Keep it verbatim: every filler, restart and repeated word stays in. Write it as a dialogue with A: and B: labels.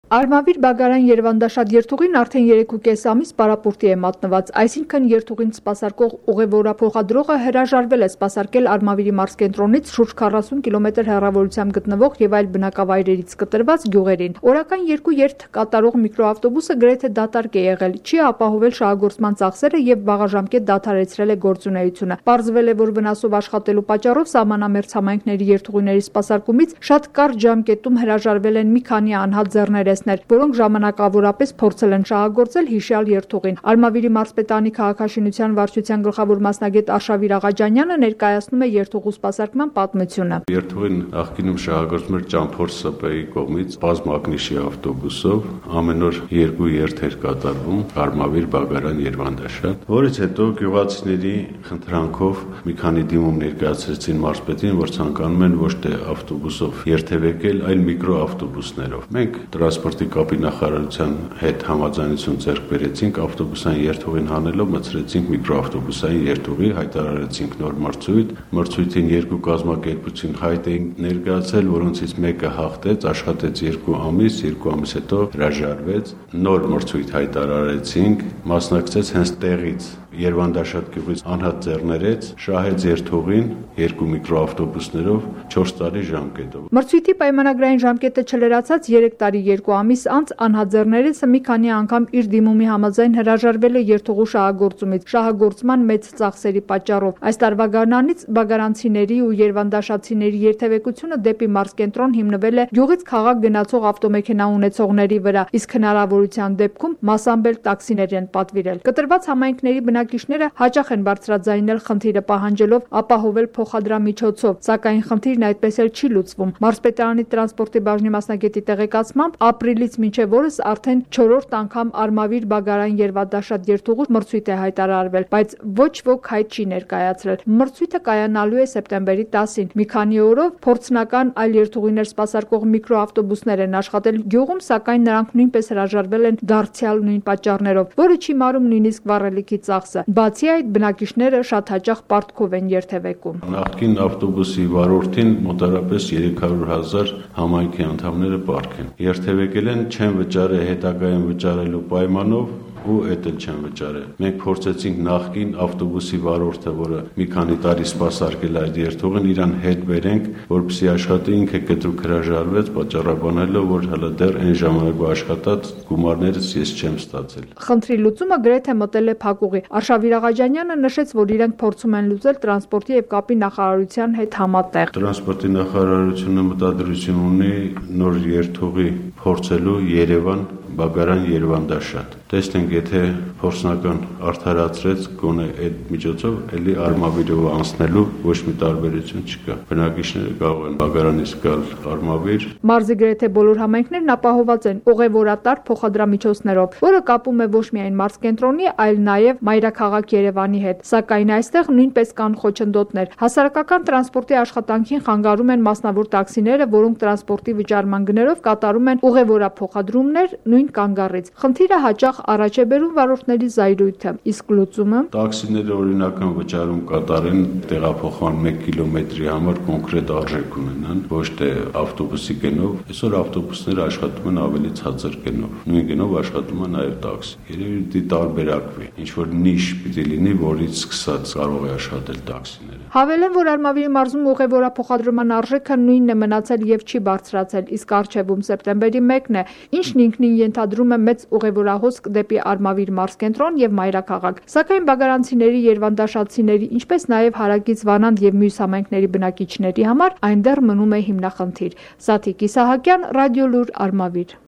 A: Արմավիր Բագարան Երևանդաշատ երթուղին արդեն երեքուկես ամիս պարապորտի է մատնված, այսինքն երթուղին սպասարկող ուղևորափոխադրողը հրաժարվել է սպասարկել Արմավիրի մարզկենտրոնից շուրջ քառասուն կիլոմետր հեռավորությամբ գտնվող եւ այլ բնակավայրերից կտրված գյուղերին։ Օրական երկու երթ կատարող միկրոավտոբուսը գրեթե դատարկ է եղել, չի ապահովել շահագործման ծախսերը եւ վաղաժամկետ դադարեցրել է գործունեությունը։ Պարզվել է, որ վնասով աշխատելու պատճառով սահմանամերձ համայնքների երթուղիների սպասարկումից շատ կարճ ժամկետում հրաժարվել են մի քանի անհատ ձեռներ, որոնք ժամանակավորապես փորձել են շահագործել հիշյալ երթուղին։ Արմավիրի մարզպետանի քաղաքաշինության վարչության գլխավոր մասնագետ Արշավիր Աղաջանյանը ներկայացնում է երթուղու սպասարկման պատմությունը։
B: Երթուղին նախկինում շահագործվում էր Ճամփոր ՍՊ-ի կողմից բազմակնիշի ավտոբուսով, ամեն օր երկու երթ էր կատարվում Արմավիր Բագարան Երևանդաշատ, որից հետո գյուղացիների խնդրանքով մի քանի դիմում ներկայացրեցին մարզպետին, որ ցանկանում են ոչ թե ավտոբուսով երթևեկել, այլ միկրոավտոբուսներով։ Մենք տրանսպորտի կապի նախարարության հետ համաձայնություն ձեռք բերեցինք, ավտոբուսային երթուղին հանելով մտցրեցինք միկրոավտոբուսային երթուղի, հայտարարեցինք նոր մրցույթ, մրցույթին երկու կազմակերպություն հայտ էին ներկայացել, որոնցից մեկը հաղթեց, աշխատեց երկու ամիս, երկու ամիս հետո հրաժարվեց, նոր մրցույթ հայտարարեցինք, մասնակցեց հենց տեղից Երևանդաշատ գյուղից անհատ ձեռներեց, շահեց երթուղին երկու միկրոավտոբուսներով չորս տարի ժամկետով։
A: Մրցույթի պայմանագրային ժամկետը չլրացած երեք տարի երկու ամիս անց անհատ ձեռներեցը մի քանի անգամ իր դիմումի համաձայն հրաժարվել է երթուղու շահագործումից, շահագործման մեծ ծախսերի պատճառով։ Այս տարվա գարնանից բագարանցիների ու երևանդաշատցիների երթևեկությունը դեպի մարզկենտրոն հիմնվել է գյուղից քաղաք գնացող ավտոմեքենա ունեցողների վրա, իսկ հնարավորության դեպքում մասամբ էլ տաքսիներ են պատվիրել։ Կտրված համայնքների բնակիչները հաճախ են բարձրաձայնել խնդիրը, պահանջելով ապահովել փոխադրամիջոցով, սակայն խնդիրն այդպես էլ չի լուծվում։ Մարզպետարանի տրանսպորտի բաժնի մասնագետի տեղեկացմամբ ապրիլից մինչև օրս արդեն չորրորդ անգամ Արմավիր Բագարան Երևանդաշատ երթուղու մրցույթ է հայտարարվել, բայց ոչ ոք հայտ չի ներկայացրել։ Մրցույթը կայանալու է սեպտեմբերի տասին։ Մի քանի օրով փորձնական այլ երթուղիներ սպասարկող միկրոավտոբուսներ են աշխատել գյուղում, սակայն նրանք նույնպես հրաժարվել են դարձյալ նույն պատճառներով, որը չի մարում նույնիսկ վառելիքի ծախսը։ Բացի այդ, բնակիչները շատ հաճախ պարտքով են երթևեկում։
B: Նախկին ավտոբուսի վարորդին մոտարապես երեք հարյուր հազար համայնքի անդամները պարտք են երթևեկել են, չեն վճարել հետագայում վճարելու պայմանով ու էդ էլ չեն վճարել։ Մենք փորձեցինք նախկին ավտոբուսի վարորդը, որը մի քանի տարի սպասարկել այդ երթուղին, իրան հետ բերենք, որպեսզի աշխատի, ինքը կտրուկ հրաժարվեց, պատճառաբանելով, որ հələ դեռ այն ժամանակվա աշխատած գումարներս ես չեմ ստացել։
A: Խնդրի լուծումը գրեթե մտել է փակուղի։ Արշավիր Աղաջանյանը նշեց, որ իրենք փորձում են լուծել տրանսպորտի եւ կապի նախարարության հետ համատեղ։
B: Տրանսպորտի նախարարությունը մտադրություն ունի նոր երթուղի փորձելու Երևան Բագարան Երևանդաշատ։ Տեսնենք, եթե փորձնական արդարացրեց, գոնե այդ միջոցով էլի Արմավիրով անցնելու ոչ մի տարբերություն չկա։ Բնակիչները կարող են Բագարանից գալ Արմավիր։
A: Մարզի գրեթե բոլոր համայնքներն ապահոված են ուղևորատար փոխադրամիջոցներով, որը կապում է ոչ միայն մարզկենտրոնի, այլ նաև մայրաքաղաք Երևանի հետ։ Սակայն այստեղ նույնպես կան խոչընդոտներ։ Հասարակական տրանսպորտի աշխատանքին խանգարում են մասնավոր տաքսիները, որոնք տրանսպորտի վճարման գներով կատարում են ուղևորափոխադրումներ նույն կանգառից։ Խնդիրը հաճախ առաջ է բերում վարորդների զայրույթը, իսկ լուծումը
B: տաքսիները օրինական վճարում կատարեն տեղափոխման մեկ կիլոմետրի համար կոնկրետ արժեք ունենան, ոչ թե ավտոբուսի գնով։ Այսօր ավտոբուսները աշխատում են ավելի ցածր գնով, նույն գնով աշխատում է նաև տաքսի։ Երևի դի տարբերակվի, ինչ որ նիշ պիտի լինի, որից սկսած կարող է աշխատել տաքսիները։
A: Հավելեն, որ Արմավիրի մարզում ուղևորափոխադրման արժեքը նույնն է մնացել եւ չի բարձրացել, իսկ առջևում սեպտեմբերի մեկն է, ինչն ինքնին ենթադրում է մեծ ուղևորահոսք դեպի Արմավիր մարզկենտրոն եւ մայրաքաղաք։ Սակայն բագարանցիների, երևանդաշատցիների, ինչպես նաեւ հարակից Վանանդ եւ մյուս համայնքների բնակիչների համար այն դեռ մնում է հիմնախնդիր։ Սաթիկ Իսահակյան, Ռադիոլուր, Արմավիր։